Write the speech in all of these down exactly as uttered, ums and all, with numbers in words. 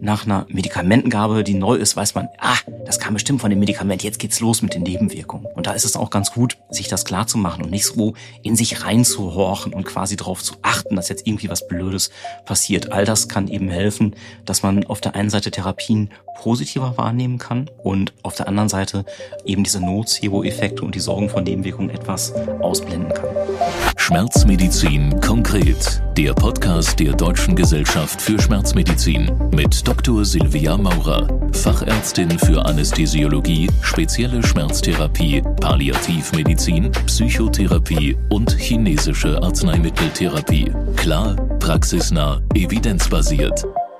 nach einer Medikamentengabe, die neu ist, weiß man, ah, das kam bestimmt von dem Medikament, jetzt geht's los mit den Nebenwirkungen. Und da ist es auch ganz gut, sich das klar zu machen und nicht so in sich reinzuhorchen und quasi darauf zu achten, dass jetzt irgendwie was Blödes passiert. All das kann eben helfen, dass man auf der einen Seite Therapien positiver wahrnehmen kann und auf der anderen Seite eben diese Nocebo-Effekte und die Sorgen von Nebenwirkungen etwas ausblenden kann. Schmerzmedizin konkret. Der Podcast der Deutschen Gesellschaft für Schmerzmedizin mit Doktor Silvia Maurer, Fachärztin für Anästhesiologie, spezielle Schmerztherapie, Palliativmedizin, Psychotherapie und chinesische Arzneimitteltherapie. Klar, praxisnah, evidenzbasiert.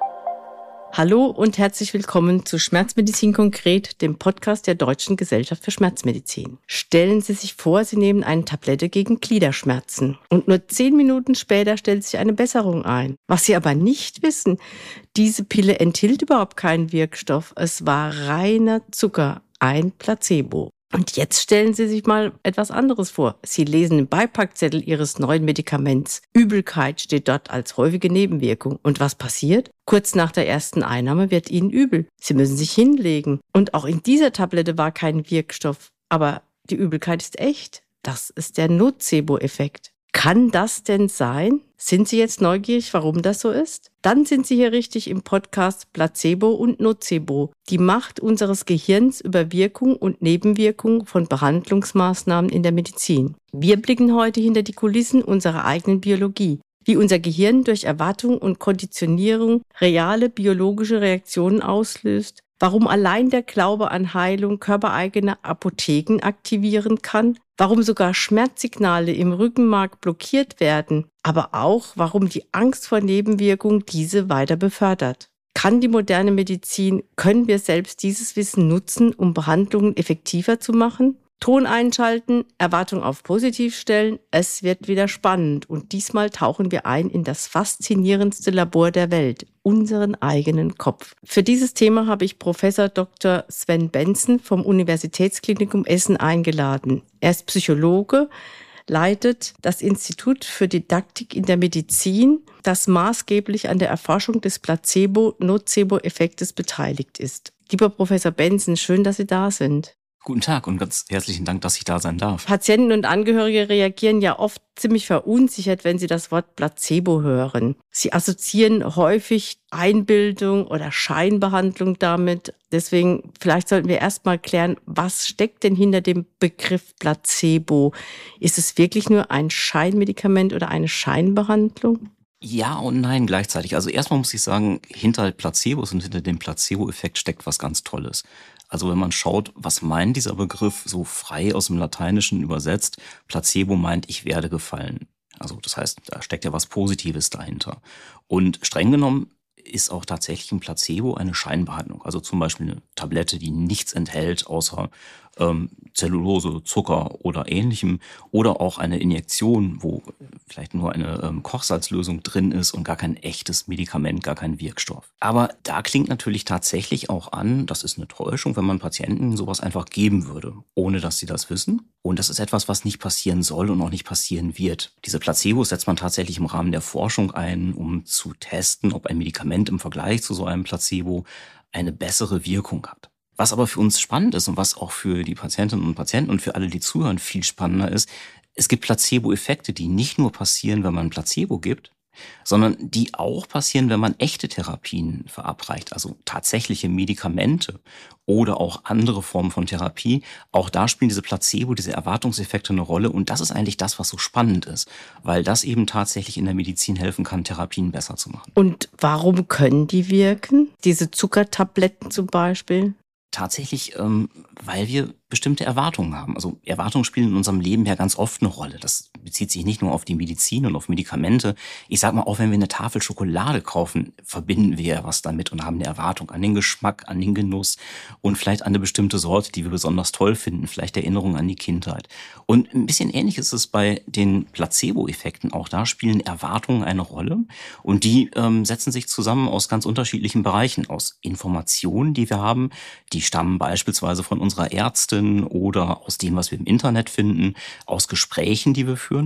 Hallo und herzlich willkommen zu Schmerzmedizin konkret, dem Podcast der Deutschen Gesellschaft für Schmerzmedizin. Stellen Sie sich vor, Sie nehmen eine Tablette gegen Gliederschmerzen und nur zehn Minuten später stellt sich eine Besserung ein. Was Sie aber nicht wissen, diese Pille enthielt überhaupt keinen Wirkstoff. Es war reiner Zucker, ein Placebo. Und jetzt stellen Sie sich mal etwas anderes vor. Sie lesen den Beipackzettel Ihres neuen Medikaments. Übelkeit steht dort als häufige Nebenwirkung. Und was passiert? Kurz nach der ersten Einnahme wird Ihnen übel. Sie müssen sich hinlegen. Und auch in dieser Tablette war kein Wirkstoff. Aber die Übelkeit ist echt. Das ist der Nocebo-Effekt. Kann das denn sein? Sind Sie jetzt neugierig, warum das so ist? Dann sind Sie hier richtig im Podcast Placebo und Nocebo, die Macht unseres Gehirns über Wirkung und Nebenwirkung von Behandlungsmaßnahmen in der Medizin. Wir blicken heute hinter die Kulissen unserer eigenen Biologie, wie unser Gehirn durch Erwartung und Konditionierung reale biologische Reaktionen auslöst, warum allein der Glaube an Heilung körpereigene Apotheken aktivieren kann, warum sogar Schmerzsignale im Rückenmark blockiert werden, aber auch, warum die Angst vor Nebenwirkungen diese weiter befördert. Kann die moderne Medizin, können wir selbst dieses Wissen nutzen, um Behandlungen effektiver zu machen? Ton einschalten, Erwartung auf positiv stellen, es wird wieder spannend und diesmal tauchen wir ein in das faszinierendste Labor der Welt, unseren eigenen Kopf. Für dieses Thema habe ich Professor Doktor Sven Benzen vom Universitätsklinikum Essen eingeladen. Er ist Psychologe, leitet das Institut für Didaktik in der Medizin, das maßgeblich an der Erforschung des Placebo-Nocebo-Effektes beteiligt ist. Lieber Professor Benzen, schön, dass Sie da sind. Guten Tag und ganz herzlichen Dank, dass ich da sein darf. Patienten und Angehörige reagieren ja oft ziemlich verunsichert, wenn sie das Wort Placebo hören. Sie assoziieren häufig Einbildung oder Scheinbehandlung damit. Deswegen vielleicht sollten wir erstmal klären, was steckt denn hinter dem Begriff Placebo? Ist es wirklich nur ein Scheinmedikament oder eine Scheinbehandlung? Ja und nein gleichzeitig. Also erstmal muss ich sagen, hinter Placebos und hinter dem Placebo-Effekt steckt was ganz Tolles. Also wenn man schaut, was meint dieser Begriff so frei aus dem Lateinischen übersetzt, Placebo meint, ich werde gefallen. Also das heißt, da steckt ja was Positives dahinter. Und streng genommen ist auch tatsächlich ein Placebo eine Scheinbehandlung. Also zum Beispiel eine Tablette, die nichts enthält außer ähm, Zellulose, Zucker oder Ähnlichem. Oder auch eine Injektion, wo vielleicht nur eine ähm, Kochsalzlösung drin ist und gar kein echtes Medikament, gar kein Wirkstoff. Aber da klingt natürlich tatsächlich auch an, das ist eine Täuschung, wenn man Patienten sowas einfach geben würde, ohne dass sie das wissen. Und das ist etwas, was nicht passieren soll und auch nicht passieren wird. Diese Placebos setzt man tatsächlich im Rahmen der Forschung ein, um zu testen, ob ein Medikament im Vergleich zu so einem Placebo eine bessere Wirkung hat. Was aber für uns spannend ist und was auch für die Patientinnen und Patienten und für alle, die zuhören, viel spannender ist, es gibt Placebo-Effekte, die nicht nur passieren, wenn man Placebo gibt, sondern die auch passieren, wenn man echte Therapien verabreicht, also tatsächliche Medikamente oder auch andere Formen von Therapie. Auch da spielen diese Placebo, diese Erwartungseffekte eine Rolle und das ist eigentlich das, was so spannend ist, weil das eben tatsächlich in der Medizin helfen kann, Therapien besser zu machen. Und warum können die wirken? Diese Zuckertabletten zum Beispiel? Tatsächlich, ähm, weil wir bestimmte Erwartungen haben. Also Erwartungen spielen in unserem Leben ja ganz oft eine Rolle. Das bezieht sich nicht nur auf die Medizin und auf Medikamente. Ich sag mal, auch wenn wir eine Tafel Schokolade kaufen, verbinden wir ja was damit und haben eine Erwartung an den Geschmack, an den Genuss und vielleicht an eine bestimmte Sorte, die wir besonders toll finden, vielleicht Erinnerungen an die Kindheit. Und ein bisschen ähnlich ist es bei den Placebo-Effekten. Auch da spielen Erwartungen eine Rolle und die ähm, setzen sich zusammen aus ganz unterschiedlichen Bereichen, aus Informationen, die wir haben, die stammen beispielsweise von unserer Ärztin oder aus dem, was wir im Internet finden, aus Gesprächen, die wir führen.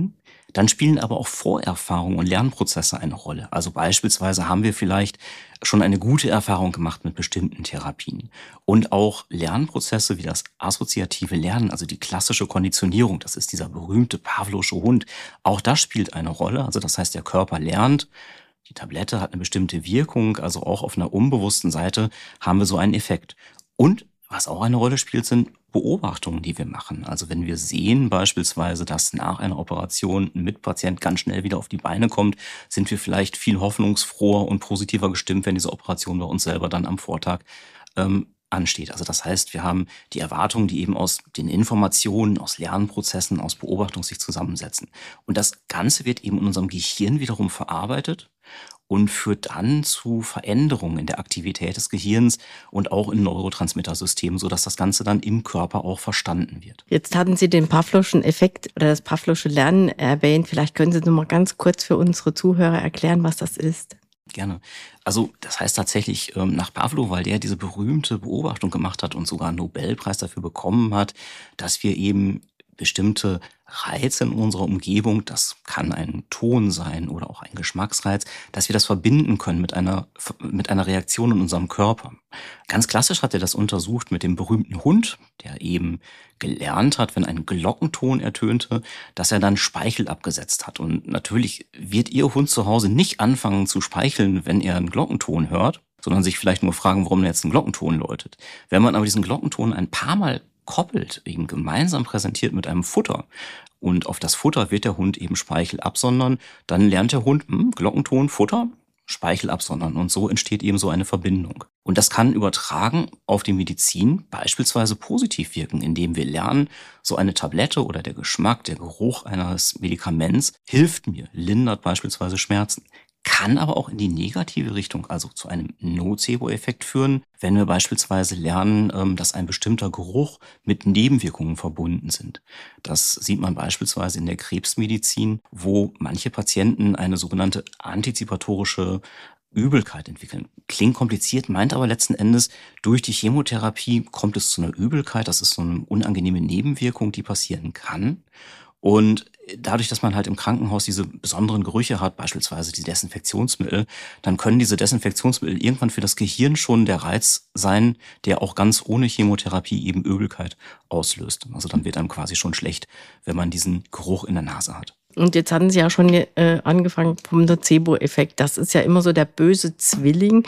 Dann spielen aber auch Vorerfahrungen und Lernprozesse eine Rolle. Also beispielsweise haben wir vielleicht schon eine gute Erfahrung gemacht mit bestimmten Therapien. Und auch Lernprozesse wie das assoziative Lernen, also die klassische Konditionierung, das ist dieser berühmte Pavlovsche Hund, auch das spielt eine Rolle. Also das heißt, der Körper lernt, die Tablette hat eine bestimmte Wirkung, also auch auf einer unbewussten Seite haben wir so einen Effekt. Und was auch eine Rolle spielt, sind Beobachtungen, die wir machen. Also wenn wir sehen beispielsweise, dass nach einer Operation ein Mitpatient ganz schnell wieder auf die Beine kommt, sind wir vielleicht viel hoffnungsfroher und positiver gestimmt, wenn diese Operation bei uns selber dann am Vortag ähm, ansteht. Also das heißt, wir haben die Erwartungen, die eben aus den Informationen, aus Lernprozessen, aus Beobachtung sich zusammensetzen. Und das Ganze wird eben in unserem Gehirn wiederum verarbeitet und führt dann zu Veränderungen in der Aktivität des Gehirns und auch in Neurotransmittersystemen, sodass das Ganze dann im Körper auch verstanden wird. Jetzt hatten Sie den Pavlovschen Effekt oder das Pavlovsche Lernen erwähnt. Vielleicht können Sie noch mal ganz kurz für unsere Zuhörer erklären, was das ist. Gerne. Also das heißt tatsächlich ähm, nach Pavlov, weil der diese berühmte Beobachtung gemacht hat und sogar einen Nobelpreis dafür bekommen hat, dass wir eben bestimmte Reize in unserer Umgebung, das kann ein Ton sein oder auch ein Geschmacksreiz, dass wir das verbinden können mit einer, mit einer Reaktion in unserem Körper. Ganz klassisch hat er das untersucht mit dem berühmten Hund, der eben gelernt hat, wenn ein Glockenton ertönte, dass er dann Speichel abgesetzt hat. Und natürlich wird Ihr Hund zu Hause nicht anfangen zu speicheln, wenn er einen Glockenton hört, sondern sich vielleicht nur fragen, warum er jetzt einen Glockenton läutet. Wenn man aber diesen Glockenton ein paar Mal koppelt, eben gemeinsam präsentiert mit einem Futter und auf das Futter wird der Hund eben Speichel absondern, dann lernt der Hund, hm, Glockenton, Futter, Speichel absondern und so entsteht eben so eine Verbindung. Und das kann übertragen auf die Medizin beispielsweise positiv wirken, indem wir lernen, so eine Tablette oder der Geschmack, der Geruch eines Medikaments hilft mir, lindert beispielsweise Schmerzen. Kann aber auch in die negative Richtung, also zu einem Nocebo-Effekt führen, wenn wir beispielsweise lernen, dass ein bestimmter Geruch mit Nebenwirkungen verbunden sind. Das sieht man beispielsweise in der Krebsmedizin, wo manche Patienten eine sogenannte antizipatorische Übelkeit entwickeln. Klingt kompliziert, meint aber letzten Endes, durch die Chemotherapie kommt es zu einer Übelkeit. Das ist so eine unangenehme Nebenwirkung, die passieren kann. Und dadurch, dass man halt im Krankenhaus diese besonderen Gerüche hat, beispielsweise die Desinfektionsmittel, dann können diese Desinfektionsmittel irgendwann für das Gehirn schon der Reiz sein, der auch ganz ohne Chemotherapie eben Übelkeit auslöst. Also dann wird einem quasi schon schlecht, wenn man diesen Geruch in der Nase hat. Und jetzt hatten Sie ja schon äh, angefangen vom Nocebo-Effekt. Das ist ja immer so der böse Zwilling.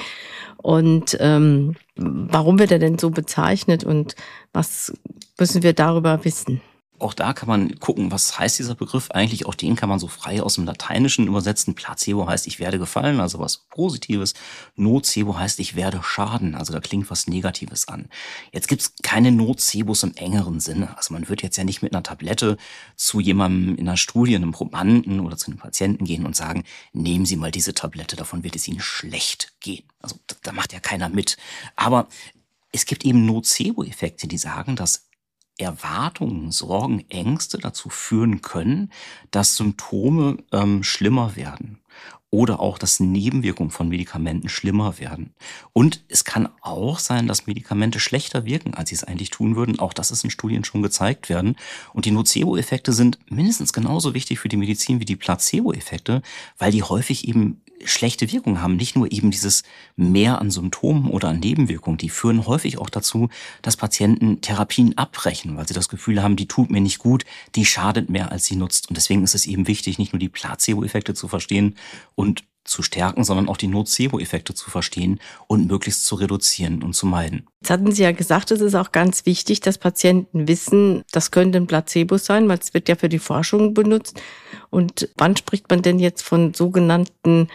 Und ähm, warum wird er denn so bezeichnet und was müssen wir darüber wissen? Auch da kann man gucken, was heißt dieser Begriff eigentlich. Auch den kann man so frei aus dem Lateinischen übersetzen. Placebo heißt, ich werde gefallen, also was Positives. Nocebo heißt, ich werde schaden, also da klingt was Negatives an. Jetzt gibt's keine Nocebos im engeren Sinne. Also man wird jetzt ja nicht mit einer Tablette zu jemandem in einer Studie, einem Probanden oder zu einem Patienten gehen und sagen, nehmen Sie mal diese Tablette, davon wird es Ihnen schlecht gehen. Also da macht ja keiner mit. Aber es gibt eben Nocebo-Effekte, die sagen, dass Erwartungen, Sorgen, Ängste dazu führen können, dass Symptome ähm, schlimmer werden oder auch, dass Nebenwirkungen von Medikamenten schlimmer werden. Und es kann auch sein, dass Medikamente schlechter wirken, als sie es eigentlich tun würden. Auch das ist in Studien schon gezeigt werden. Und die Nocebo-Effekte sind mindestens genauso wichtig für die Medizin wie die Placebo-Effekte, weil die häufig eben schlechte Wirkungen haben. Nicht nur eben dieses Mehr an Symptomen oder an Nebenwirkungen. Die führen häufig auch dazu, dass Patienten Therapien abbrechen, weil sie das Gefühl haben, die tut mir nicht gut, die schadet mehr, als sie nutzt. Und deswegen ist es eben wichtig, nicht nur die Placebo-Effekte zu verstehen und zu stärken, sondern auch die Nocebo-Effekte zu verstehen und möglichst zu reduzieren und zu meiden. Jetzt hatten Sie ja gesagt, es ist auch ganz wichtig, dass Patienten wissen, das könnte ein Placebo sein, weil es wird ja für die Forschung benutzt. Und wann spricht man denn jetzt von sogenannten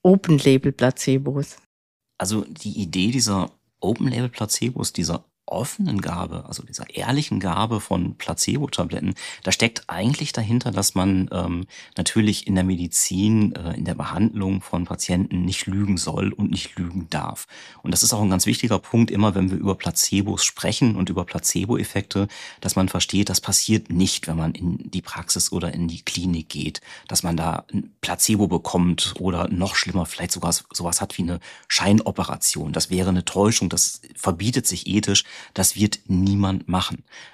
Open-Label-Placebos? Also die Idee dieser Open-Label-Placebos, dieser offenen Gabe, also dieser ehrlichen Gabe von Placebo-Tabletten, da steckt eigentlich dahinter, dass man ähm, natürlich in der Medizin, äh, in der Behandlung von Patienten nicht lügen soll und nicht lügen darf. Und das ist auch ein ganz wichtiger Punkt, immer wenn wir über Placebos sprechen und über Placebo-Effekte, dass man versteht, das passiert nicht, wenn man in die Praxis oder in die Klinik geht, dass man da ein Placebo bekommt oder noch schlimmer, vielleicht sogar sowas hat wie eine Scheinoperation. Das wäre eine Täuschung, das verbietet sich ethisch. Das wird niemand machen.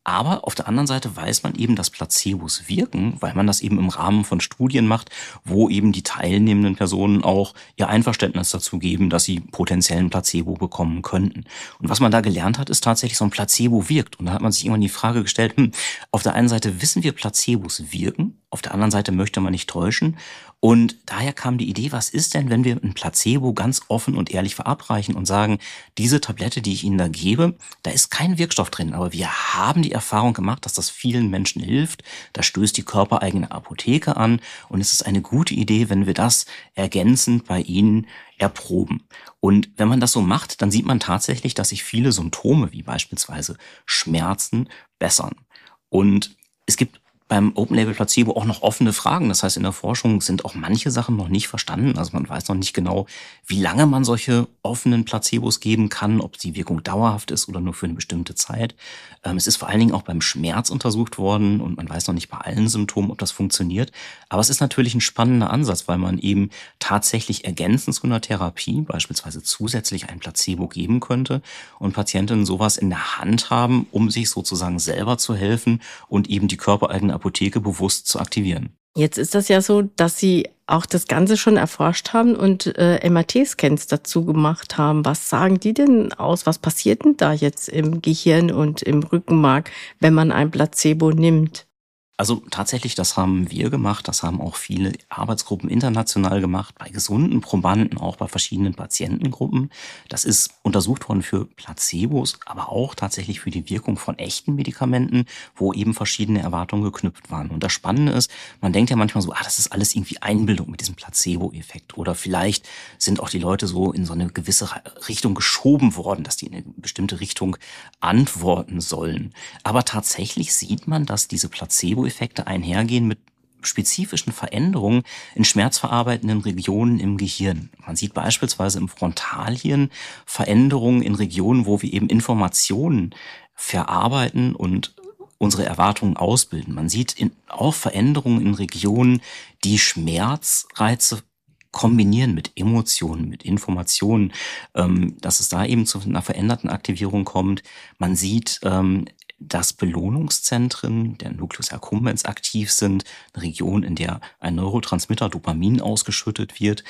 Aber auf der anderen Seite weiß man eben, dass Placebos wirken, weil man das eben im Rahmen von Studien macht, wo eben die teilnehmenden Personen auch ihr Einverständnis dazu geben, dass sie potenziellen Placebo bekommen könnten. Und was man da gelernt hat, ist tatsächlich, so ein Placebo wirkt. Und da hat man sich irgendwann die Frage gestellt, hm, auf der einen Seite wissen wir, Placebos wirken, auf der anderen Seite möchte man nicht täuschen. Und daher kam die Idee, was ist denn, wenn wir ein Placebo ganz offen und ehrlich verabreichen und sagen, diese Tablette, die ich Ihnen da gebe, da ist kein Wirkstoff drin, aber wir haben die Erfahrung gemacht, dass das vielen Menschen hilft. Da stößt die körpereigene Apotheke an und es ist eine gute Idee, wenn wir das ergänzend bei Ihnen erproben. Und wenn man das so macht, dann sieht man tatsächlich, dass sich viele Symptome, wie beispielsweise Schmerzen, bessern. Und es gibt beim Open-Label-Placebo auch noch offene Fragen. Das heißt, in der Forschung sind auch manche Sachen noch nicht verstanden. Also man weiß noch nicht genau, wie lange man solche offenen Placebos geben kann, ob die Wirkung dauerhaft ist oder nur für eine bestimmte Zeit. Ähm, es ist vor allen Dingen auch beim Schmerz untersucht worden und man weiß noch nicht bei allen Symptomen, ob das funktioniert. Aber es ist natürlich ein spannender Ansatz, weil man eben tatsächlich ergänzend zu einer Therapie beispielsweise zusätzlich ein Placebo geben könnte und Patientinnen sowas in der Hand haben, um sich sozusagen selber zu helfen und eben die körpereigene Apotheke bewusst zu aktivieren. Jetzt ist das ja so, dass Sie auch das Ganze schon erforscht haben und äh, M R T-Scans dazu gemacht haben. Was sagen die denn aus? Was passiert denn da jetzt im Gehirn und im Rückenmark, wenn man ein Placebo nimmt? Also tatsächlich, das haben wir gemacht, das haben auch viele Arbeitsgruppen international gemacht, bei gesunden Probanden, auch bei verschiedenen Patientengruppen. Das ist untersucht worden für Placebos, aber auch tatsächlich für die Wirkung von echten Medikamenten, wo eben verschiedene Erwartungen geknüpft waren. Und das Spannende ist, man denkt ja manchmal so, ah, das ist alles irgendwie Einbildung mit diesem Placebo-Effekt. Oder vielleicht sind auch die Leute so in so eine gewisse Richtung geschoben worden, dass die in eine bestimmte Richtung antworten sollen. Aber tatsächlich sieht man, dass diese Placebo Effekte einhergehen mit spezifischen Veränderungen in schmerzverarbeitenden Regionen im Gehirn. Man sieht beispielsweise im Frontalhirn Veränderungen in Regionen, wo wir eben Informationen verarbeiten und unsere Erwartungen ausbilden. Man sieht in, auch Veränderungen in Regionen, die Schmerzreize kombinieren mit Emotionen, mit Informationen, ähm, dass es da eben zu einer veränderten Aktivierung kommt. Man sieht, ähm, dass Belohnungszentren der Nucleus accumbens aktiv sind, eine Region, in der ein Neurotransmitter Dopamin ausgeschüttet wird.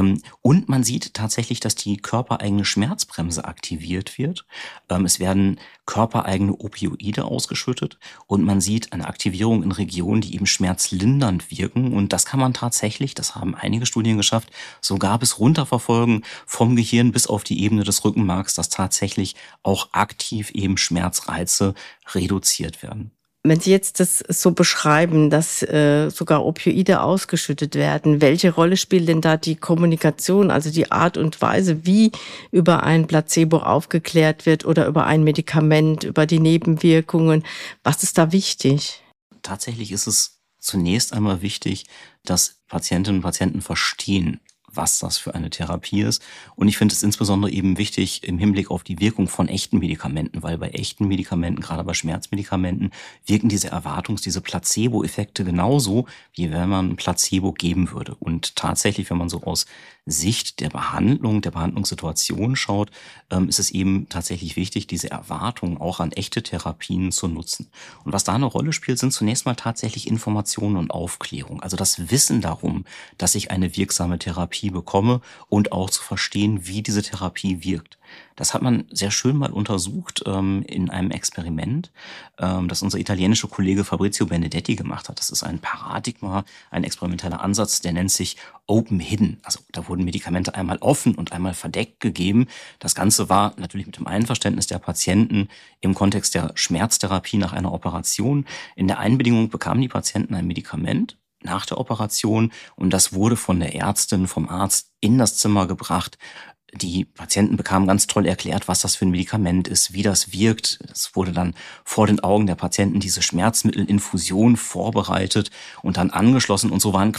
Und man sieht tatsächlich, dass die körpereigene Schmerzbremse aktiviert wird. Es werden körpereigene Opioide ausgeschüttet und man sieht eine Aktivierung in Regionen, die eben schmerzlindernd wirken. Und das kann man tatsächlich, das haben einige Studien geschafft, sogar bis runterverfolgen vom Gehirn bis auf die Ebene des Rückenmarks, dass tatsächlich auch aktiv eben Schmerzreize reduziert werden. Wenn Sie jetzt das so beschreiben, dass äh, sogar Opioide ausgeschüttet werden, welche Rolle spielt denn da die Kommunikation, also die Art und Weise, wie über ein Placebo aufgeklärt wird oder über ein Medikament, über die Nebenwirkungen? Was ist da wichtig? Tatsächlich ist es zunächst einmal wichtig, dass Patientinnen und Patienten verstehen, was das für eine Therapie ist. Und ich finde es insbesondere eben wichtig im Hinblick auf die Wirkung von echten Medikamenten, weil bei echten Medikamenten, gerade bei Schmerzmedikamenten, wirken diese Erwartungs-, diese Placebo-Effekte genauso, wie wenn man ein Placebo geben würde. Und tatsächlich, wenn man so aus Sicht der Behandlung, der Behandlungssituation schaut, ist es eben tatsächlich wichtig, diese Erwartungen auch an echte Therapien zu nutzen. Und was da eine Rolle spielt, sind zunächst mal tatsächlich Informationen und Aufklärung. Also das Wissen darum, dass ich eine wirksame Therapie bekomme und auch zu verstehen, wie diese Therapie wirkt. Das hat man sehr schön mal untersucht ähm, in einem Experiment, ähm, das unser italienischer Kollege Fabrizio Benedetti gemacht hat. Das ist ein Paradigma, ein experimenteller Ansatz, der nennt sich Open Hidden. Also da wurden Medikamente einmal offen und einmal verdeckt gegeben. Das Ganze war natürlich mit dem Einverständnis der Patienten im Kontext der Schmerztherapie nach einer Operation. In der Einbedingung bekamen die Patienten ein Medikament nach der Operation und das wurde von der Ärztin, vom Arzt in das Zimmer gebracht. Die Patienten bekamen ganz toll erklärt, was das für ein Medikament ist, wie das wirkt. Es wurde dann vor den Augen der Patienten diese Schmerzmittelinfusion vorbereitet und dann angeschlossen. Und so waren quasi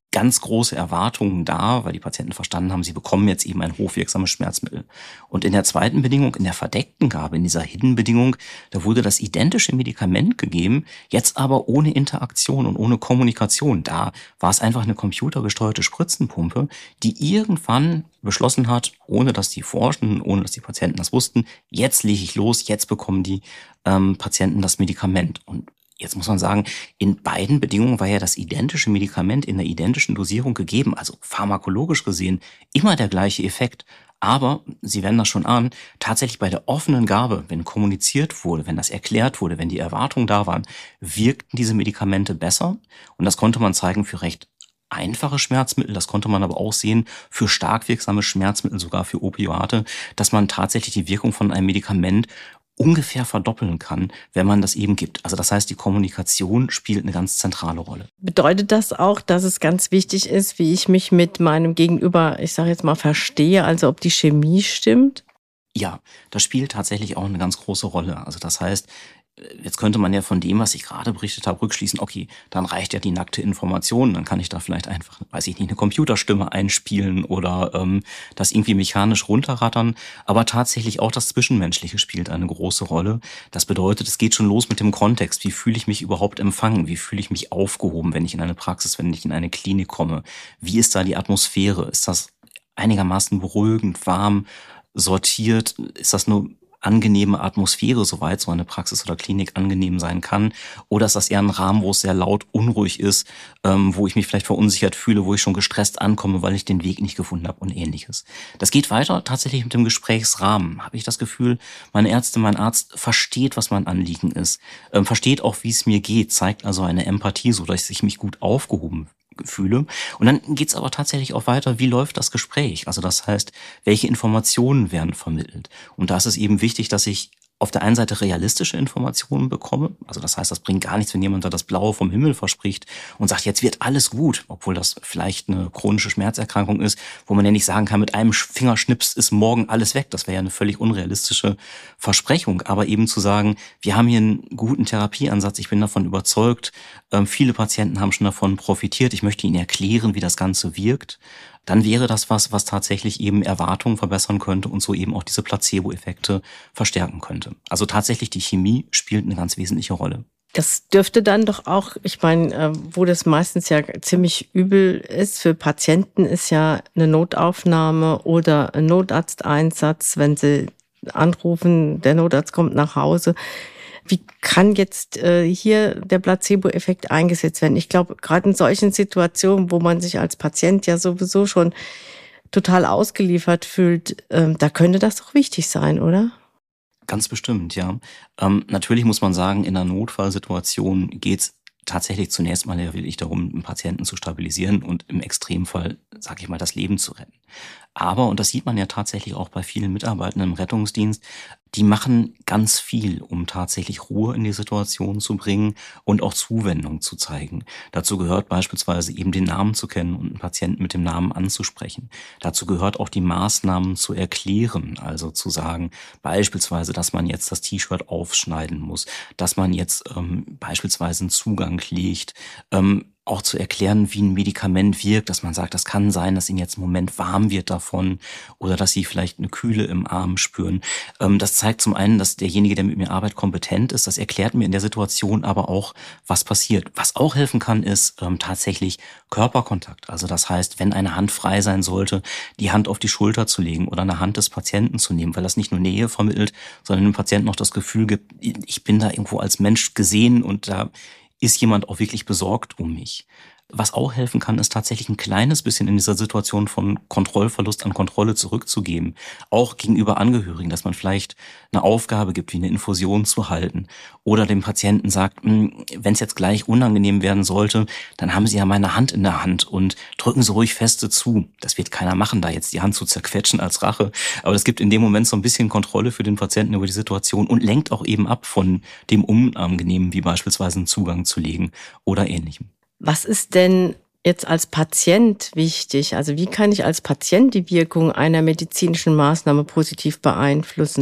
ganz große Erwartungen da, weil die Patienten verstanden haben, sie bekommen jetzt eben ein hochwirksames Schmerzmittel. Und in der zweiten Bedingung, in der verdeckten Gabe, in dieser Hidden-Bedingung, da wurde das identische Medikament gegeben, jetzt aber ohne Interaktion und ohne Kommunikation. Da war es einfach eine computergesteuerte Spritzenpumpe, die irgendwann beschlossen hat, ohne dass die Forschenden, ohne dass die Patienten das wussten, jetzt lege ich los, jetzt bekommen die ähm, Patienten das Medikament. Und jetzt muss man sagen, in beiden Bedingungen war ja das identische Medikament in der identischen Dosierung gegeben, also pharmakologisch gesehen immer der gleiche Effekt. Aber, Sie werden das schon ahnen, tatsächlich bei der offenen Gabe, wenn kommuniziert wurde, wenn das erklärt wurde, wenn die Erwartungen da waren, wirkten diese Medikamente besser. Und das konnte man zeigen für recht einfache Schmerzmittel, das konnte man aber auch sehen für stark wirksame Schmerzmittel, sogar für Opioide, dass man tatsächlich die Wirkung von einem Medikament ungefähr verdoppeln kann, wenn man das eben gibt. Also das heißt, die Kommunikation spielt eine ganz zentrale Rolle. Bedeutet das auch, dass es ganz wichtig ist, wie ich mich mit meinem Gegenüber, ich sage jetzt mal, verstehe, also ob die Chemie stimmt? Ja, das spielt tatsächlich auch eine ganz große Rolle. Also das heißt, jetzt könnte man ja von dem, was ich gerade berichtet habe, rückschließen, okay, dann reicht ja die nackte Information, dann kann ich da vielleicht einfach, weiß ich nicht, eine Computerstimme einspielen oder ähm, das irgendwie mechanisch runterrattern. Aber tatsächlich auch das Zwischenmenschliche spielt eine große Rolle. Das bedeutet, es geht schon los mit dem Kontext. Wie fühle ich mich überhaupt empfangen? Wie fühle ich mich aufgehoben, wenn ich in eine Praxis, wenn ich in eine Klinik komme? Wie ist da die Atmosphäre? Ist das einigermaßen beruhigend, warm, sortiert? Ist das nur angenehme Atmosphäre, soweit so eine Praxis oder Klinik angenehm sein kann? Oder ist das eher ein Rahmen, wo es sehr laut, unruhig ist, ähm, wo ich mich vielleicht verunsichert fühle, wo ich schon gestresst ankomme, weil ich den Weg nicht gefunden habe und Ähnliches? Das geht weiter tatsächlich mit dem Gesprächsrahmen. Habe ich das Gefühl, meine Ärztin, mein Arzt versteht, was mein Anliegen ist, ähm, versteht auch, wie es mir geht, zeigt also eine Empathie, so dass ich mich gut aufgehoben fühle. Und dann geht's aber tatsächlich auch weiter, wie läuft das Gespräch? Also das heißt, welche Informationen werden vermittelt? Und da ist es eben wichtig, dass ich auf der einen Seite realistische Informationen bekomme. Also das heißt, das bringt gar nichts, wenn jemand da das Blaue vom Himmel verspricht und sagt, jetzt wird alles gut, obwohl das vielleicht eine chronische Schmerzerkrankung ist, wo man ja nicht sagen kann, mit einem Fingerschnips ist morgen alles weg. Das wäre ja eine völlig unrealistische Versprechung. Aber eben zu sagen, wir haben hier einen guten Therapieansatz, ich bin davon überzeugt, ähm, viele Patienten haben schon davon profitiert, ich möchte ihnen erklären, wie das Ganze wirkt. Dann wäre das was, was tatsächlich eben Erwartungen verbessern könnte und so eben auch diese Placebo-Effekte verstärken könnte. Also tatsächlich die Chemie spielt eine ganz wesentliche Rolle. Das dürfte dann doch auch, ich meine, wo das meistens ja ziemlich übel ist für Patienten, ist ja eine Notaufnahme oder ein Notarzteinsatz, wenn sie anrufen, der Notarzt kommt nach Hause. Wie kann jetzt äh, hier der Placebo-Effekt eingesetzt werden? Ich glaube, gerade in solchen Situationen, wo man sich als Patient ja sowieso schon total ausgeliefert fühlt, äh, da könnte das doch wichtig sein, oder? Ganz bestimmt, ja. Ähm, natürlich muss man sagen, in einer Notfallsituation geht's tatsächlich zunächst mal ja wirklich darum, einen Patienten zu stabilisieren und im Extremfall, sage ich mal, das Leben zu retten. Aber, und das sieht man ja tatsächlich auch bei vielen Mitarbeitenden im Rettungsdienst, die machen ganz viel, um tatsächlich Ruhe in die Situation zu bringen und auch Zuwendung zu zeigen. Dazu gehört beispielsweise eben den Namen zu kennen und einen Patienten mit dem Namen anzusprechen. Dazu gehört auch die Maßnahmen zu erklären, also zu sagen, beispielsweise, dass man jetzt das T-Shirt aufschneiden muss, dass man jetzt ähm, beispielsweise einen Zugang legt, ähm, auch zu erklären, wie ein Medikament wirkt, dass man sagt, das kann sein, dass ihnen jetzt im Moment warm wird davon oder dass sie vielleicht eine Kühle im Arm spüren. Das zeigt zum einen, dass derjenige, der mit mir arbeitet, kompetent ist. Das erklärt mir in der Situation aber auch, was passiert. Was auch helfen kann, ist ähm, tatsächlich Körperkontakt. Also das heißt, wenn eine Hand frei sein sollte, die Hand auf die Schulter zu legen oder eine Hand des Patienten zu nehmen, weil das nicht nur Nähe vermittelt, sondern dem Patienten noch das Gefühl gibt, ich bin da irgendwo als Mensch gesehen und da ist jemand auch wirklich besorgt um mich. Was auch helfen kann, ist tatsächlich ein kleines bisschen in dieser Situation von Kontrollverlust an Kontrolle zurückzugeben. Auch gegenüber Angehörigen, dass man vielleicht eine Aufgabe gibt, wie eine Infusion zu halten. Oder dem Patienten sagt, wenn es jetzt gleich unangenehm werden sollte, dann haben Sie ja meine Hand in der Hand und drücken Sie ruhig feste zu. Das wird keiner machen, da jetzt die Hand zu zerquetschen als Rache. Aber das gibt in dem Moment so ein bisschen Kontrolle für den Patienten über die Situation und lenkt auch eben ab von dem Unangenehmen, wie beispielsweise einen Zugang zu legen oder Ähnlichem. Was ist denn jetzt als Patient wichtig? Also wie kann ich als Patient die Wirkung einer medizinischen Maßnahme positiv beeinflussen?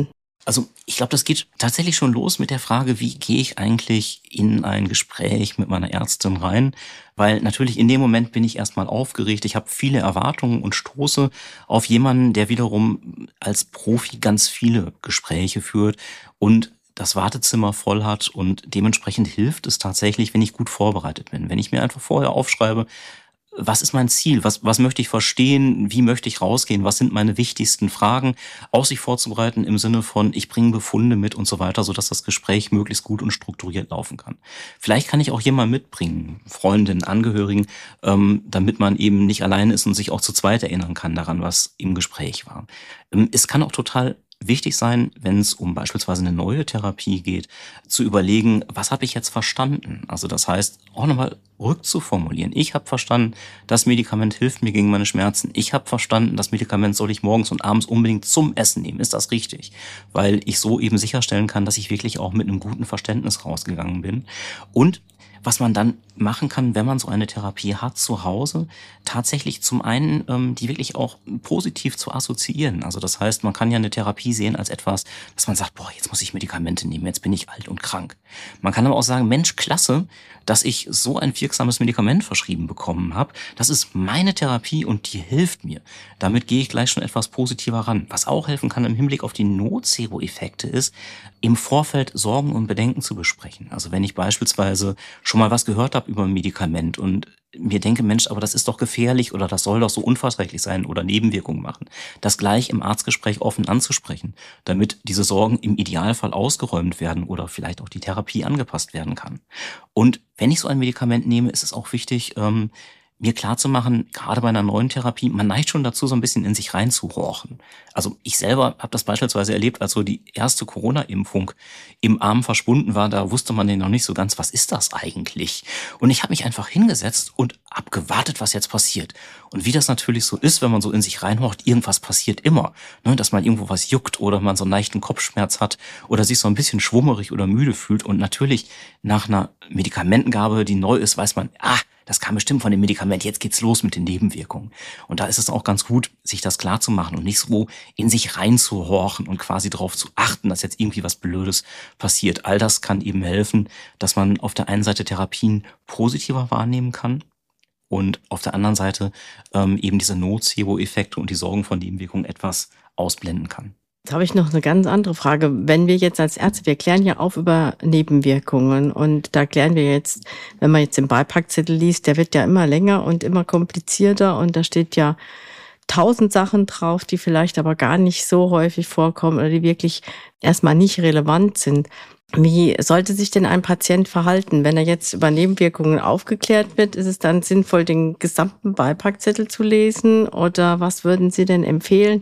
Also ich glaube, das geht tatsächlich schon los mit der Frage, wie gehe ich eigentlich in ein Gespräch mit meiner Ärztin rein? Weil natürlich in dem Moment bin ich erstmal aufgeregt. Ich habe viele Erwartungen und stoße auf jemanden, der wiederum als Profi ganz viele Gespräche führt und das Wartezimmer voll hat. Und dementsprechend hilft es tatsächlich, wenn ich gut vorbereitet bin. Wenn ich mir einfach vorher aufschreibe, was ist mein Ziel? Was, was möchte ich verstehen? Wie möchte ich rausgehen? Was sind meine wichtigsten Fragen? Auch sich vorzubereiten im Sinne von, ich bringe Befunde mit und so weiter, sodass das Gespräch möglichst gut und strukturiert laufen kann. Vielleicht kann ich auch jemanden mitbringen, Freundinnen, Angehörigen, ähm, damit man eben nicht allein ist und sich auch zu zweit erinnern kann daran, was im Gespräch war. Ähm, es kann auch total wichtig sein, wenn es um beispielsweise eine neue Therapie geht, zu überlegen, was habe ich jetzt verstanden? Also das heißt, auch nochmal rückzuformulieren. Ich habe verstanden, das Medikament hilft mir gegen meine Schmerzen. Ich habe verstanden, das Medikament soll ich morgens und abends unbedingt zum Essen nehmen. Ist das richtig? Weil ich so eben sicherstellen kann, dass ich wirklich auch mit einem guten Verständnis rausgegangen bin. Und was man dann machen kann, wenn man so eine Therapie hat zu Hause, tatsächlich zum einen ähm, die wirklich auch positiv zu assoziieren. Also das heißt, man kann ja eine Therapie sehen als etwas, dass man sagt, boah, jetzt muss ich Medikamente nehmen, jetzt bin ich alt und krank. Man kann aber auch sagen, Mensch, klasse, dass ich so ein wirksames Medikament verschrieben bekommen habe. Das ist meine Therapie und die hilft mir. Damit gehe ich gleich schon etwas positiver ran. Was auch helfen kann im Hinblick auf die Nocebo-Effekte ist, im Vorfeld Sorgen und Bedenken zu besprechen. Also wenn ich beispielsweise schon mal was gehört habe über ein Medikament und mir denke, Mensch, aber das ist doch gefährlich oder das soll doch so unverträglich sein oder Nebenwirkungen machen, das gleich im Arztgespräch offen anzusprechen, damit diese Sorgen im Idealfall ausgeräumt werden oder vielleicht auch die Therapie angepasst werden kann. Und wenn ich so ein Medikament nehme, ist es auch wichtig, ähm, mir klarzumachen, gerade bei einer neuen Therapie, man neigt schon dazu, so ein bisschen in sich reinzuhorchen. Also ich selber habe das beispielsweise erlebt, als so die erste Corona-Impfung im Arm verschwunden war, da wusste man ja noch nicht so ganz, was ist das eigentlich? Und ich habe mich einfach hingesetzt und habe gewartet, was jetzt passiert. Und wie das natürlich so ist, wenn man so in sich reinhorcht, irgendwas passiert immer. Ne, dass man irgendwo was juckt oder man so einen leichten Kopfschmerz hat oder sich so ein bisschen schwummerig oder müde fühlt. Und natürlich nach einer Medikamentengabe, die neu ist, weiß man, ah, das kam bestimmt von dem Medikament, jetzt geht's los mit den Nebenwirkungen. Und da ist es auch ganz gut, sich das klar zu machen und nicht so in sich reinzuhorchen und quasi darauf zu achten, dass jetzt irgendwie was Blödes passiert. All das kann eben helfen, dass man auf der einen Seite Therapien positiver wahrnehmen kann und auf der anderen Seite ähm, eben diese Nocebo-Effekte und die Sorgen von Nebenwirkungen etwas ausblenden kann. Jetzt habe ich noch eine ganz andere Frage. Wenn wir jetzt als Ärzte, wir klären ja auf über Nebenwirkungen und da klären wir jetzt, wenn man jetzt den Beipackzettel liest, der wird ja immer länger und immer komplizierter und da steht ja tausend Sachen drauf, die vielleicht aber gar nicht so häufig vorkommen oder die wirklich erstmal nicht relevant sind. Wie sollte sich denn ein Patient verhalten, wenn er jetzt über Nebenwirkungen aufgeklärt wird? Ist es dann sinnvoll, den gesamten Beipackzettel zu lesen oder was würden Sie denn empfehlen,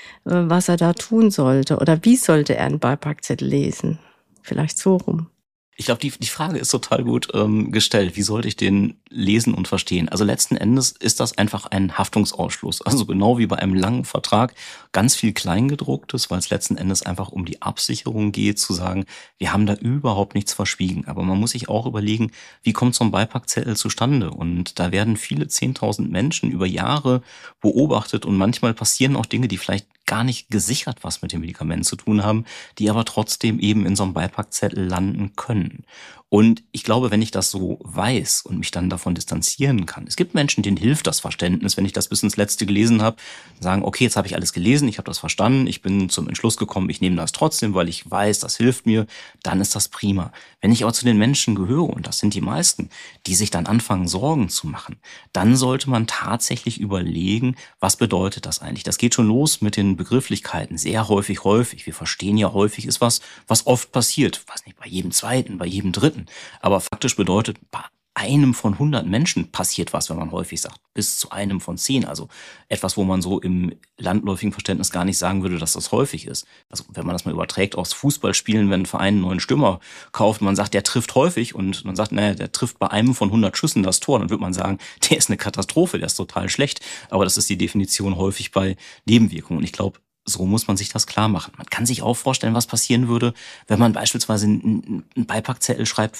was er da tun sollte? Oder wie sollte er einen Beipackzettel lesen? Vielleicht so rum. Ich glaube, die, die Frage ist total gut ähm, gestellt. Wie sollte ich den lesen und verstehen? Also letzten Endes ist das einfach ein Haftungsausschluss. Also genau wie bei einem langen Vertrag, ganz viel Kleingedrucktes, weil es letzten Endes einfach um die Absicherung geht, zu sagen, wir haben da überhaupt nichts verschwiegen. Aber man muss sich auch überlegen, wie kommt so ein Beipackzettel zustande? Und da werden viele zehntausend Menschen über Jahre beobachtet und manchmal passieren auch Dinge, die vielleicht gar nicht gesichert was mit dem Medikament zu tun haben, die aber trotzdem eben in so einem Beipackzettel landen können. Und ich glaube, wenn ich das so weiß und mich dann davon distanzieren kann, es gibt Menschen, denen hilft das Verständnis, wenn ich das bis ins Letzte gelesen habe, sagen, okay, jetzt habe ich alles gelesen, ich habe das verstanden, ich bin zum Entschluss gekommen, ich nehme das trotzdem, weil ich weiß, das hilft mir, dann ist das prima. Wenn ich aber zu den Menschen gehöre, und das sind die meisten, die sich dann anfangen, Sorgen zu machen, dann sollte man tatsächlich überlegen, was bedeutet das eigentlich? Das geht schon los mit den Begrifflichkeiten, sehr häufig, häufig. Wir verstehen ja, häufig ist was, was oft passiert. Ich weiß nicht, bei jedem Zweiten, bei jedem Dritten. Aber faktisch bedeutet, bei einem von hundert Menschen passiert was, wenn man häufig sagt, bis zu einem von zehn. Also etwas, wo man so im landläufigen Verständnis gar nicht sagen würde, dass das häufig ist. Also wenn man das mal überträgt aufs Fußballspielen, wenn ein Verein einen neuen Stürmer kauft, man sagt, der trifft häufig und man sagt, naja, der trifft bei einem von hundert Schüssen das Tor, dann würde man sagen, der ist eine Katastrophe, der ist total schlecht. Aber das ist die Definition häufig bei Nebenwirkungen. Und ich glaube, so muss man sich das klar machen. Man kann sich auch vorstellen, was passieren würde, wenn man beispielsweise einen Beipackzettel schreibt für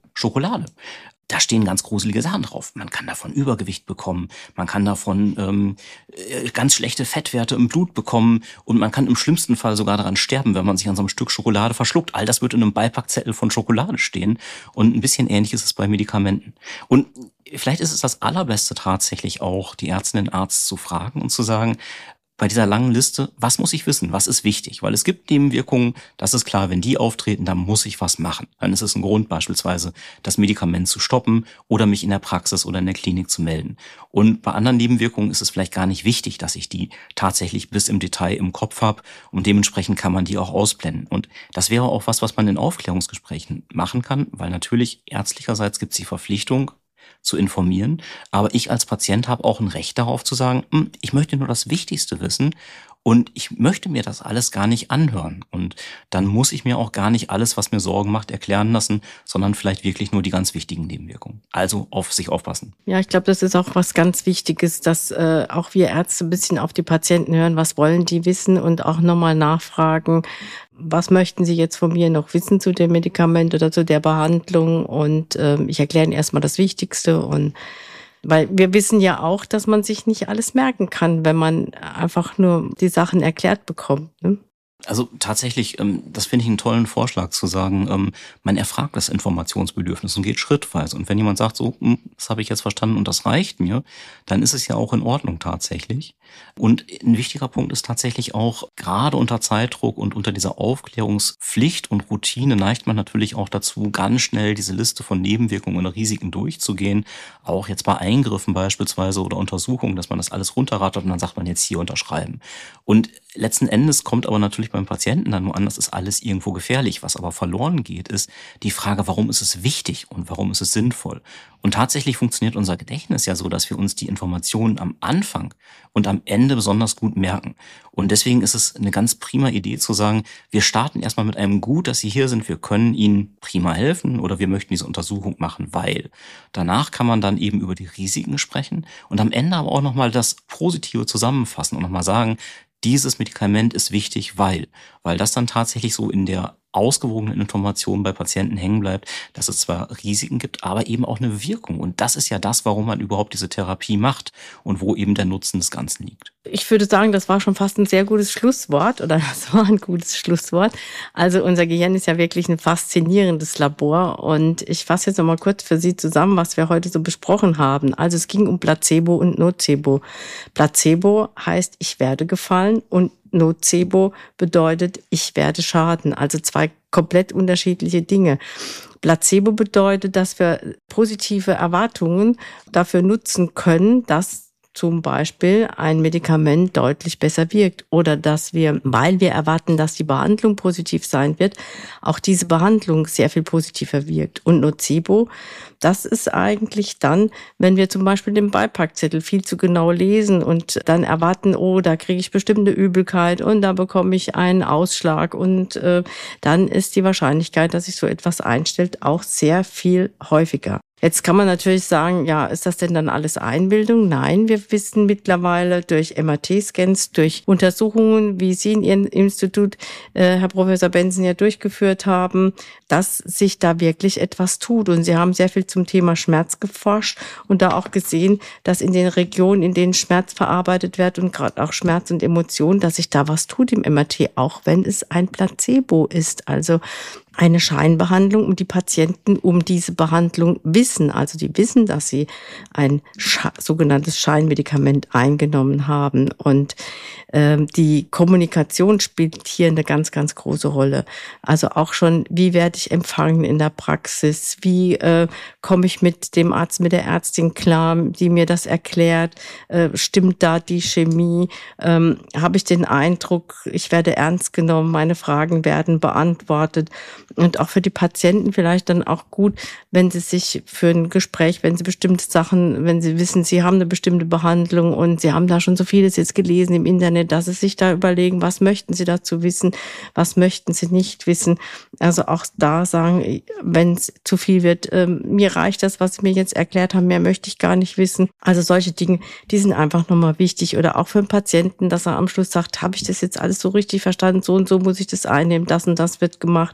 Schokolade. Da stehen ganz gruselige Sachen drauf. Man kann davon Übergewicht bekommen, man kann davon ähm, ganz schlechte Fettwerte im Blut bekommen und man kann im schlimmsten Fall sogar daran sterben, wenn man sich an so einem Stück Schokolade verschluckt. All das wird in einem Beipackzettel von Schokolade stehen und ein bisschen ähnlich ist es bei Medikamenten. Und vielleicht ist es das Allerbeste tatsächlich auch, die Ärztin, den Arzt zu fragen und zu sagen, bei dieser langen Liste, was muss ich wissen, was ist wichtig? Weil es gibt Nebenwirkungen, das ist klar, wenn die auftreten, dann muss ich was machen. Dann ist es ein Grund beispielsweise, das Medikament zu stoppen oder mich in der Praxis oder in der Klinik zu melden. Und bei anderen Nebenwirkungen ist es vielleicht gar nicht wichtig, dass ich die tatsächlich bis im Detail im Kopf habe und dementsprechend kann man die auch ausblenden. Und das wäre auch was, was man in Aufklärungsgesprächen machen kann, weil natürlich ärztlicherseits gibt es die Verpflichtung, zu informieren. Aber ich als Patient habe auch ein Recht darauf zu sagen, ich möchte nur das Wichtigste wissen und ich möchte mir das alles gar nicht anhören. Und dann muss ich mir auch gar nicht alles, was mir Sorgen macht, erklären lassen, sondern vielleicht wirklich nur die ganz wichtigen Nebenwirkungen. Also auf sich aufpassen. Ja, ich glaube, das ist auch was ganz Wichtiges, dass äh, auch wir Ärzte ein bisschen auf die Patienten hören, was wollen die wissen und auch nochmal nachfragen, was möchten Sie jetzt von mir noch wissen zu dem Medikament oder zu der Behandlung? Und ähm, ich erkläre Ihnen erstmal das Wichtigste. Und weil wir wissen ja auch, dass man sich nicht alles merken kann, wenn man einfach nur die Sachen erklärt bekommt, ne? Also tatsächlich, das finde ich einen tollen Vorschlag zu sagen, man erfragt das Informationsbedürfnis und geht schrittweise. Und wenn jemand sagt, so, das habe ich jetzt verstanden und das reicht mir, dann ist es ja auch in Ordnung tatsächlich. Und ein wichtiger Punkt ist tatsächlich auch, gerade unter Zeitdruck und unter dieser Aufklärungspflicht und Routine neigt man natürlich auch dazu, ganz schnell diese Liste von Nebenwirkungen und Risiken durchzugehen. Auch jetzt bei Eingriffen beispielsweise oder Untersuchungen, dass man das alles runterrattert und dann sagt man jetzt hier unterschreiben. Und letzten Endes kommt aber natürlich beim Patienten dann nur an, das ist alles irgendwo gefährlich. Was aber verloren geht, ist die Frage, warum ist es wichtig und warum ist es sinnvoll? Und tatsächlich funktioniert unser Gedächtnis ja so, dass wir uns die Informationen am Anfang und am Ende besonders gut merken. Und deswegen ist es eine ganz prima Idee zu sagen, wir starten erstmal mit einem Gut, dass Sie hier sind, wir können Ihnen prima helfen oder wir möchten diese Untersuchung machen, weil. Danach kann man dann eben über die Risiken sprechen und am Ende aber auch nochmal das Positive zusammenfassen und nochmal sagen, dieses Medikament ist wichtig, weil, weil das dann tatsächlich so in der ausgewogenen Information bei Patienten hängen bleibt, dass es zwar Risiken gibt, aber eben auch eine Wirkung. Und das ist ja das, warum man überhaupt diese Therapie macht und wo eben der Nutzen des Ganzen liegt. Ich würde sagen, das war schon fast ein sehr gutes Schlusswort oder das war ein gutes Schlusswort. Also unser Gehirn ist ja wirklich ein faszinierendes Labor und ich fasse jetzt noch mal kurz für Sie zusammen, was wir heute so besprochen haben. Also es ging um Placebo und Nocebo. Placebo heißt, ich werde gefallen und Nocebo bedeutet, ich werde schaden. Also zwei komplett unterschiedliche Dinge. Placebo bedeutet, dass wir positive Erwartungen dafür nutzen können, dass zum Beispiel ein Medikament deutlich besser wirkt oder dass wir, weil wir erwarten, dass die Behandlung positiv sein wird, auch diese Behandlung sehr viel positiver wirkt. Und Nocebo, das ist eigentlich dann, wenn wir zum Beispiel den Beipackzettel viel zu genau lesen und dann erwarten, oh, da kriege ich bestimmt eine Übelkeit und da bekomme ich einen Ausschlag und äh, dann ist die Wahrscheinlichkeit, dass sich so etwas einstellt, auch sehr viel häufiger. Jetzt kann man natürlich sagen, ja, ist das denn dann alles Einbildung? Nein, wir wissen mittlerweile durch M R T-Scans, durch Untersuchungen, wie Sie in Ihrem Institut, äh, Herr Professor Benson, ja durchgeführt haben, dass sich da wirklich etwas tut. Und Sie haben sehr viel zum Thema Schmerz geforscht und da auch gesehen, dass in den Regionen, in denen Schmerz verarbeitet wird und gerade auch Schmerz und Emotionen, dass sich da was tut im M R T, auch wenn es ein Placebo ist. Also eine Scheinbehandlung und die Patienten um diese Behandlung wissen. Also die wissen, dass sie ein Sche- sogenanntes Scheinmedikament eingenommen haben. Und ähm, die Kommunikation spielt hier eine ganz, ganz große Rolle. Also auch schon, wie werde ich empfangen in der Praxis? Wie äh, komme ich mit dem Arzt, mit der Ärztin klar, die mir das erklärt? Äh, stimmt da die Chemie? Ähm, habe ich den Eindruck, ich werde ernst genommen, meine Fragen werden beantwortet? Und auch für die Patienten vielleicht dann auch gut, wenn sie sich für ein Gespräch, wenn sie bestimmte Sachen, wenn sie wissen, sie haben eine bestimmte Behandlung und sie haben da schon so vieles jetzt gelesen im Internet, dass sie sich da überlegen, was möchten sie dazu wissen, was möchten sie nicht wissen. Also auch da sagen, wenn es zu viel wird, äh, mir reicht das, was sie mir jetzt erklärt haben, mehr möchte ich gar nicht wissen. Also solche Dinge, die sind einfach nochmal wichtig. Oder auch für den Patienten, dass er am Schluss sagt, habe ich das jetzt alles so richtig verstanden, so und so muss ich das einnehmen, das und das wird gemacht. Und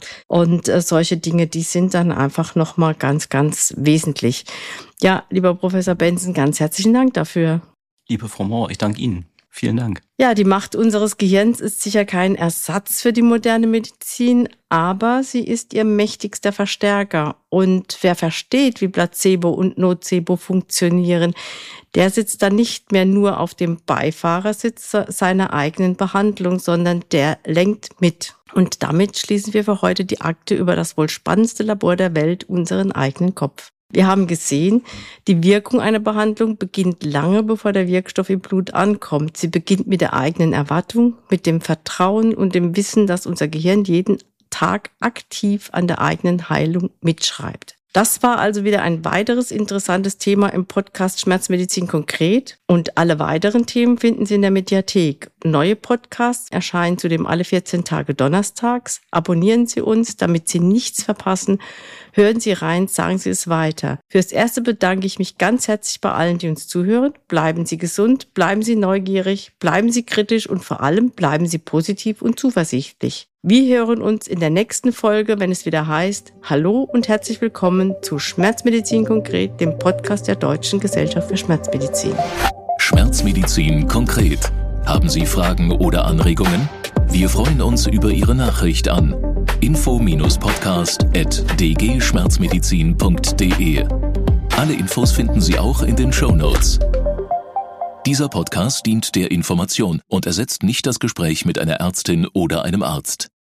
Und äh, solche Dinge, die sind dann einfach nochmal ganz, ganz wesentlich. Ja, lieber Professor Benson, ganz herzlichen Dank dafür. Liebe Frau Maurer, ich danke Ihnen. Vielen Dank. Ja, die Macht unseres Gehirns ist sicher kein Ersatz für die moderne Medizin, aber sie ist ihr mächtigster Verstärker. Und wer versteht, wie Placebo und Nocebo funktionieren, der sitzt dann nicht mehr nur auf dem Beifahrersitz seiner eigenen Behandlung, sondern der lenkt mit. Und damit schließen wir für heute die Akte über das wohl spannendste Labor der Welt, unseren eigenen Kopf. Wir haben gesehen, die Wirkung einer Behandlung beginnt lange, bevor der Wirkstoff im Blut ankommt. Sie beginnt mit der eigenen Erwartung, mit dem Vertrauen und dem Wissen, dass unser Gehirn jeden Tag aktiv an der eigenen Heilung mitschreibt. Das war also wieder ein weiteres interessantes Thema im Podcast Schmerzmedizin konkret. Und alle weiteren Themen finden Sie in der Mediathek. Neue Podcasts erscheinen zudem alle vierzehn Tage donnerstags. Abonnieren Sie uns, damit Sie nichts verpassen. Hören Sie rein, sagen Sie es weiter. Fürs Erste bedanke ich mich ganz herzlich bei allen, die uns zuhören. Bleiben Sie gesund, bleiben Sie neugierig, bleiben Sie kritisch und vor allem bleiben Sie positiv und zuversichtlich. Wir hören uns in der nächsten Folge, wenn es wieder heißt, hallo und herzlich willkommen zu Schmerzmedizin konkret, dem Podcast der Deutschen Gesellschaft für Schmerzmedizin. Schmerzmedizin konkret. Haben Sie Fragen oder Anregungen? Wir freuen uns über Ihre Nachricht an info podcast at d g schmerzmedizin punkt d e. Alle Infos finden Sie auch in den Shownotes. Dieser Podcast dient der Information und ersetzt nicht das Gespräch mit einer Ärztin oder einem Arzt.